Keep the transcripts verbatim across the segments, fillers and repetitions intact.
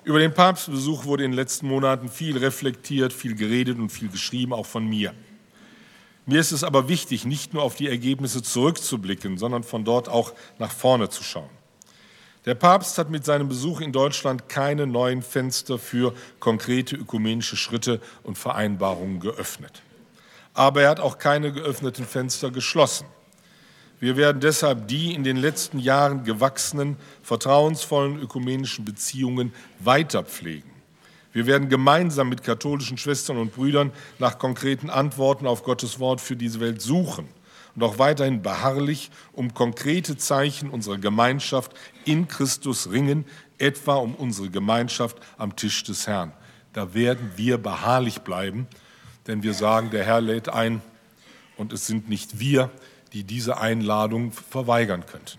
Über den Papstbesuch wurde in den letzten Monaten viel reflektiert, viel geredet und viel geschrieben, auch von mir. Mir ist es aber wichtig, nicht nur auf die Ergebnisse zurückzublicken, sondern von dort auch nach vorne zu schauen. Der Papst hat mit seinem Besuch in Deutschland keine neuen Fenster für konkrete ökumenische Schritte und Vereinbarungen geöffnet. Aber er hat auch keine geöffneten Fenster geschlossen. Wir werden deshalb die in den letzten Jahren gewachsenen, vertrauensvollen ökumenischen Beziehungen weiter pflegen. Wir werden gemeinsam mit katholischen Schwestern und Brüdern nach konkreten Antworten auf Gottes Wort für diese Welt suchen und auch weiterhin beharrlich um konkrete Zeichen unserer Gemeinschaft in Christus ringen, etwa um unsere Gemeinschaft am Tisch des Herrn. Da werden wir beharrlich bleiben, denn wir sagen, der Herr lädt ein und es sind nicht wir, die diese Einladung verweigern könnten.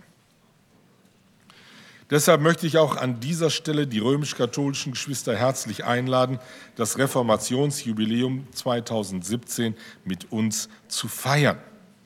Deshalb möchte ich auch an dieser Stelle die römisch-katholischen Geschwister herzlich einladen, das Reformationsjubiläum zweitausendsiebzehn mit uns zu feiern.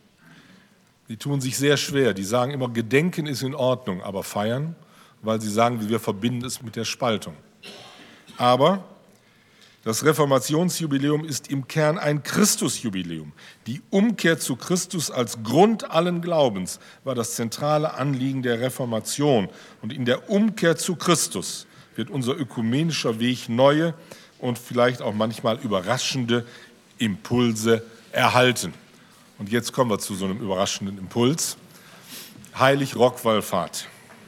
Die tun sich sehr schwer, die sagen immer, Gedenken ist in Ordnung, aber feiern, weil sie sagen, wir verbinden es mit der Spaltung. Aber das Reformationsjubiläum ist im Kern ein Christusjubiläum. Die Umkehr zu Christus als Grund allen Glaubens war das zentrale Anliegen der Reformation. Und in der Umkehr zu Christus wird unser ökumenischer Weg neue und vielleicht auch manchmal überraschende Impulse erhalten. Und jetzt kommen wir zu so einem überraschenden Impuls. Heilig-Rock-Wallfahrt.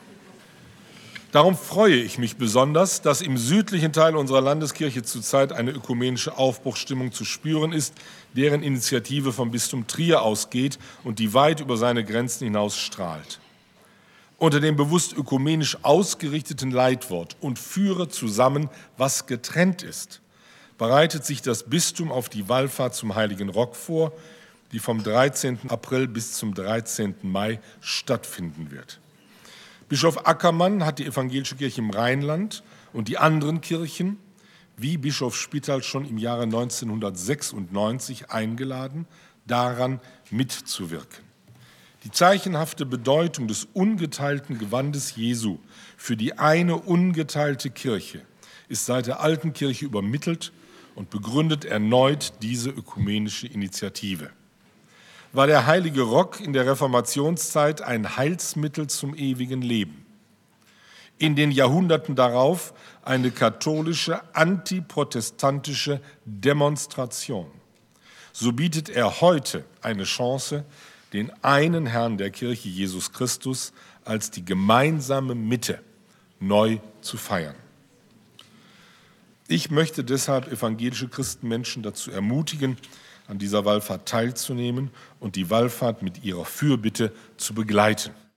Darum freue ich mich besonders, dass im südlichen Teil unserer Landeskirche zurzeit eine ökumenische Aufbruchsstimmung zu spüren ist, deren Initiative vom Bistum Trier ausgeht und die weit über seine Grenzen hinaus strahlt. Unter dem bewusst ökumenisch ausgerichteten Leitwort „Und führe zusammen, was getrennt ist", bereitet sich das Bistum auf die Wallfahrt zum Heiligen Rock vor, die vom dreizehnten April bis zum dreizehnten Mai stattfinden wird. Bischof Ackermann hat die evangelische Kirche im Rheinland und die anderen Kirchen, wie Bischof Spittal schon im Jahre neunzehnhundertsechsundneunzig, eingeladen, daran mitzuwirken. Die zeichenhafte Bedeutung des ungeteilten Gewandes Jesu für die eine ungeteilte Kirche ist seit der alten Kirche übermittelt und begründet erneut diese ökumenische Initiative. War der Heilige Rock in der Reformationszeit ein Heilsmittel zum ewigen Leben. In den Jahrhunderten darauf eine katholische, antiprotestantische Demonstration. So bietet er heute eine Chance, den einen Herrn der Kirche, Jesus Christus, als die gemeinsame Mitte neu zu feiern. Ich möchte deshalb evangelische Christenmenschen dazu ermutigen, an dieser Wallfahrt teilzunehmen und die Wallfahrt mit ihrer Fürbitte zu begleiten.